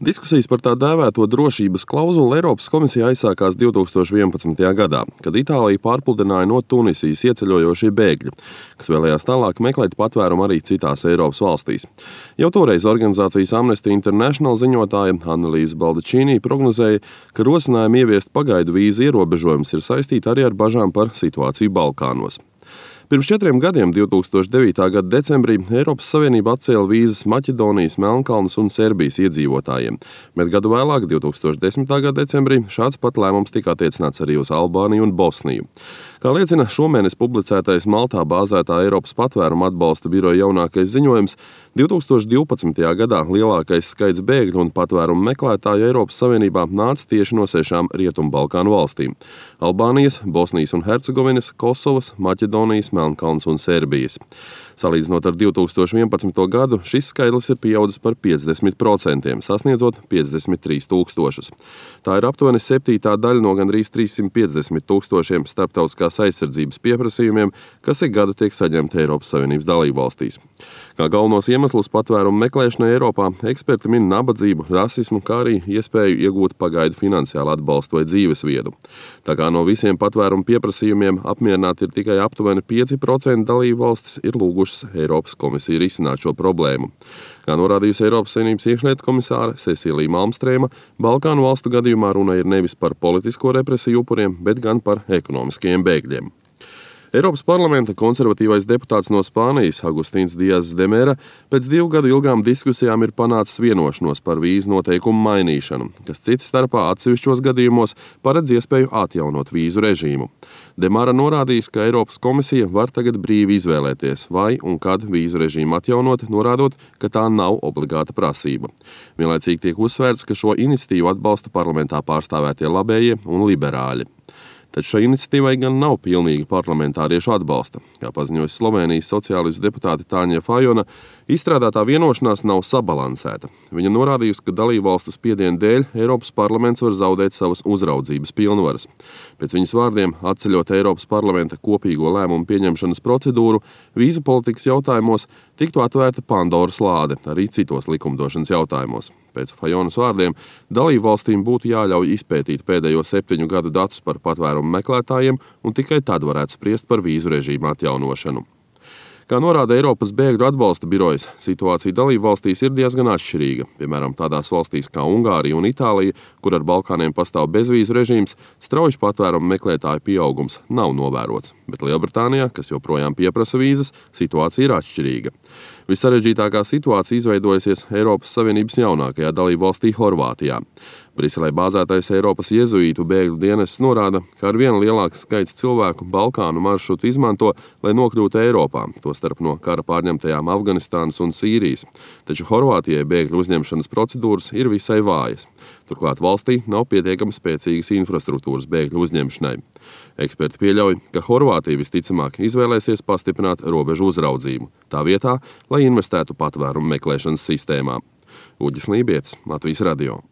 Diskusijas par tā dēvēto drošības klauzulu Eiropas komisijā aizsākās 2011. gadā, kad Itālija pārpludināja no Tunisijas ieceļojošie bēgļi, kas vēlējās tālāk meklēt patvērumu arī citās Eiropas valstīs. Jau toreiz organizācijas Amnesty International ziņotāja Annelīze Baldacchini prognozēja, ka rosinājumi ieviest pagaidu vīzu ierobežojumus ir saistīti arī ar bažām par situāciju Balkānos. Pirms 4 gadiem, 2009. gada decembrī, Eiropas Savienība atcēla vīzas Maķedonijas, Melnkalnes un Serbijas iedzīvotājiem, bet gadu vēlāk, 2010. gada decembrī, šāds pat lēmums tika attiecināts arī uz Albāniju un Bosniju. Kā liecina šomēnes publicētais Maltā bāzētā Eiropas patvērumu atbalsta biroja jaunākais ziņojums, 2012. gadā lielākais skaits bēgļu un patvērumu meklētāju Eiropas Savienībā nāca tieši no 6 Rietumbalkānu valstīm – Albānijas, Bosnijas un Hercegovinas, Kosovas, Maķedonijas, Melnkalnes un Serbijas. Salīdzinot ar 2011. gadu, šis skaitlis ir pieaudzis par 50%, sasniedzot 53 000. Tā ir aptuveni 7. daļa no gandrīz 350 000 starptautiskās aizsardzības pieprasījumiem, kas ik gadu tiek saņemti Eiropas Savienības dalībvalstīs. Kā galvenos iemeslus patvērumu meklēšanai Eiropā, eksperti min nabadzību, rasismu, kā arī iespēju iegūt pagaidu finansiālu atbalstu vai dzīvesvietu. Tā kā no visiem patvērumu pieprasījumiem apmierināti ir tikai aptuveni 5% dalībvalstis, ir lūgušas Eiropas komisiju risināt šo problēmu. Kā norādījusi Eiropas Savienības iekšlietu komisāre Cecilija Malmstrēma, Balkānu valstu gadījumā runa ir nevis par politisko represiju upuriem, bet gan par ekonomiskajiem bēgļiem. Eiropas parlamenta konservatīvais deputāts no Spānijas, Agustīns Dias de Mera, pēc 2 gadu ilgām diskusijām ir panācis vienošanos par vīzu noteikumu mainīšanu, kas cita starpā atsevišķos gadījumos paredz iespēju atjaunot vīzu režīmu. De Mera norādījis, ka Eiropas komisija var tagad brīvi izvēlēties, vai un kad vīzu režīmu atjaunot, norādot, ka tā nav obligāta prasība. Vienlaicīgi tiek uzsvērts, ka šo iniciatīvu atbalsta parlamentā pārstāvētie labējie un liberāļi. Taču šai iniciatīvai gan nav pilnīgi parlamentāriešu atbalsta. Kā paziņoja Slovēnijas sociālistu deputāte Tāņa Fajona, izstrādātā vienošanās nav sabalansēta. Viņa norādījusi, ka dalībvalstu spiediena dēļ Eiropas parlaments var zaudēt savas uzraudzības pilnvaras. Pēc viņas vārdiem, atceļot Eiropas parlamenta kopīgo lēmumu pieņemšanas procedūru, vīzu politikas jautājumos tiktu atvērta Pandoras lāde arī citos likumdošanas jautājumos. Pēc Fajonas vārdiem, dalībvalstīm būtu jāļauj izpētīt pēdējo 7 gadu datus par patvērumu meklētājiem un tikai tad varētu spriest par vīzu režīmu atjaunošanu. Kā norāda Eiropas bēgļu atbalsta birojas, situācija dalībvalstīs ir diezgan atšķirīga. Piemēram, tādās valstīs kā Ungārija un Itālija, kur ar Balkāniem pastāv bezvīzu režīms, strauji patvērumu meklētāju pieaugums nav novērots. Bet Lielbritānijā, kas joprojām pieprasa vīzas, situācija ir atšķirīga. Vissarežģītākā situācija izveidojusies Eiropas Savienības jaunākajā dalībvalstī Horvātijā. Briselē bāzētais Eiropas jezuītu bēgļu dienests norāda, ka arvien lielāks skaits cilvēku Balkānu maršrutu izmanto, lai nokļūtu Eiropā, tostarp no kara pārņemtajām Afganistānas un Sīrijas. Taču Horvātijai bēgļu uzņemšanas procedūras ir visai vājas. Turklāt valstī nav pietiekami spēcīgas infrastruktūras bēgļu uzņemšanai. Eksperti pieļauj, ka Horvātija visticamāk izvēlēsies pastiprināt robežu uzraudzību, tā vietā, lai investētu patvērumu meklēšanas sistēmā. Uģis Lībietis, Latvijas radio.